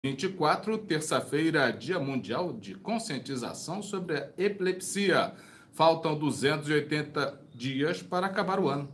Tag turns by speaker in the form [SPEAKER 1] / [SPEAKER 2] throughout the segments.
[SPEAKER 1] 24, terça-feira, Dia Mundial de Conscientização sobre a Epilepsia. Faltam 280 dias para acabar o ano.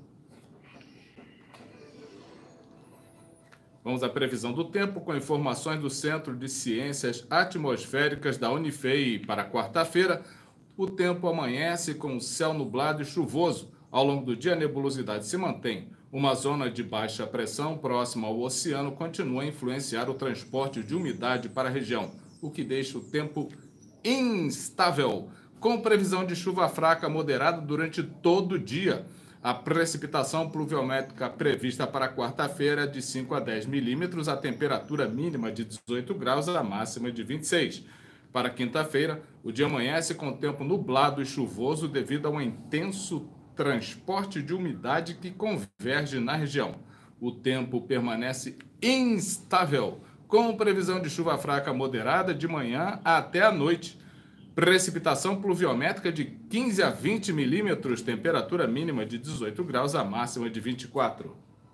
[SPEAKER 1] Vamos à previsão do tempo com informações do Centro de Ciências Atmosféricas da Unifei. Para quarta-feira, o tempo amanhece com céu nublado e chuvoso. Ao longo do dia, a nebulosidade se mantém. Uma zona de baixa pressão próxima ao oceano continua a influenciar o transporte de umidade para a região, o que deixa o tempo instável, com previsão de chuva fraca moderada durante todo o dia. A precipitação pluviométrica prevista para quarta-feira é de 5 a 10 milímetros, a temperatura mínima de 18 graus, a máxima de 26. Para quinta-feira, o dia amanhece com tempo nublado e chuvoso devido a um intenso transporte de umidade que converge na região. O tempo permanece instável, com previsão de chuva fraca moderada de manhã até a noite. Precipitação pluviométrica de 15 a 20 milímetros, temperatura mínima de 18 graus, a máxima de 24.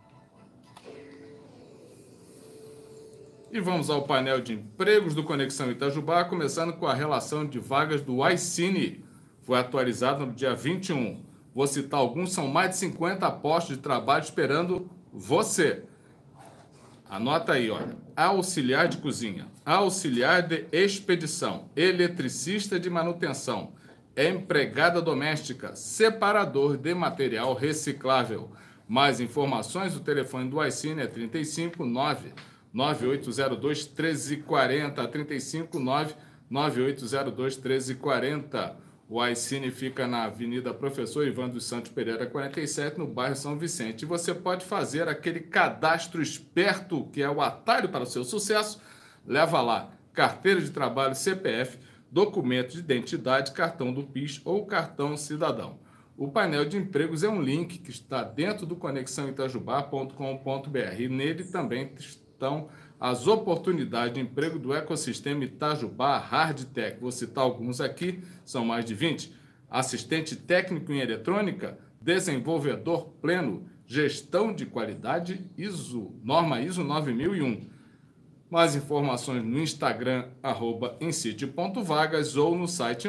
[SPEAKER 1] E vamos ao painel de empregos do Conexão Itajubá, começando com a relação de vagas do iCine. Foi atualizado no dia 21. Vou citar alguns, são mais de 50 postos de trabalho esperando você. Anota aí, olha. Auxiliar de cozinha, auxiliar de expedição, eletricista de manutenção, empregada doméstica, separador de reciclável. Mais informações, o telefone do iCine é 359 9802 1340, 359 9802 1340. O iCine fica na Avenida Professor Ivan dos Santos Pereira, 47, no bairro São Vicente. E você pode fazer aquele cadastro esperto, que é o atalho para o seu sucesso. Leva lá carteira de trabalho, CPF, documento de identidade, cartão do PIS ou cartão cidadão. O painel de empregos é um link que está dentro do conexãoitajubá.com.br e nele também estão as oportunidades de emprego do ecossistema Itajubá Hardtech. Vou citar alguns aqui, são mais de 20. Assistente técnico em eletrônica, desenvolvedor pleno, gestão de qualidade, norma ISO 9001. Mais informações no Instagram, @insite.vagas ou no site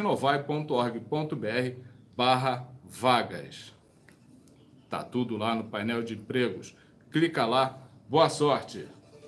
[SPEAKER 1] inovai.org.br/vagas. Tá tudo lá no painel de empregos. Clica lá, boa sorte!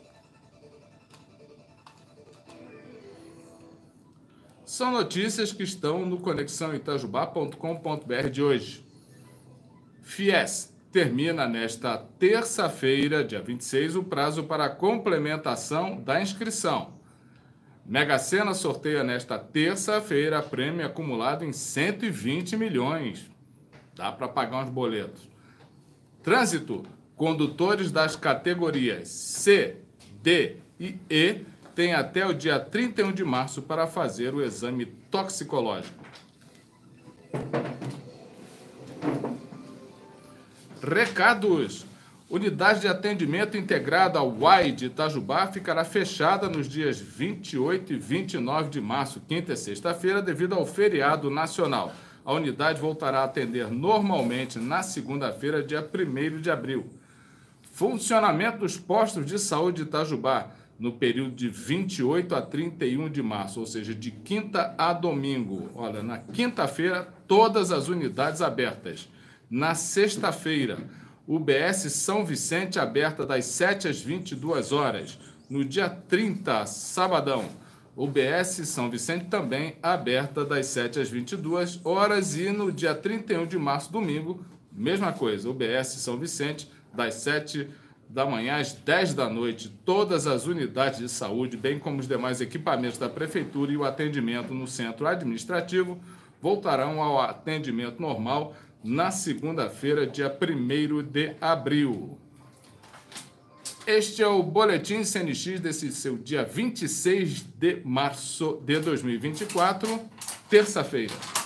[SPEAKER 1] São notícias que estão no conexãoitajubá.com.br de hoje. FIES termina nesta terça-feira, dia 26, o prazo para a complementação da inscrição. Mega Sena sorteia nesta terça-feira prêmio acumulado em 120 milhões. Dá para pagar uns boletos. Trânsito, condutores das categorias C, D e E tem até o dia 31 de março para fazer o exame toxicológico. Recados. Unidade de atendimento integrada ao UAI de Itajubá ficará fechada nos dias 28 e 29 de março, quinta e sexta-feira, devido ao feriado nacional. A unidade voltará a atender normalmente na segunda-feira, dia 1º de abril. Funcionamento dos postos de saúde de Itajubá no período de 28 a 31 de março, ou seja, de quinta a domingo. Olha, na quinta-feira, todas as unidades abertas. Na sexta-feira, UBS São Vicente aberta das 7 às 22 horas. No dia 30, sabadão, UBS São Vicente também aberta das 7 às 22 horas. E no dia 31 de março, domingo, mesma coisa, UBS São Vicente, das 7 da manhã às 10 da noite, todas as unidades de saúde, bem como os demais equipamentos da Prefeitura e o atendimento no centro administrativo, voltarão ao atendimento normal na segunda-feira, dia 1º de abril. Este é o Boletim CNX desse seu dia 26 de março de 2024, terça-feira.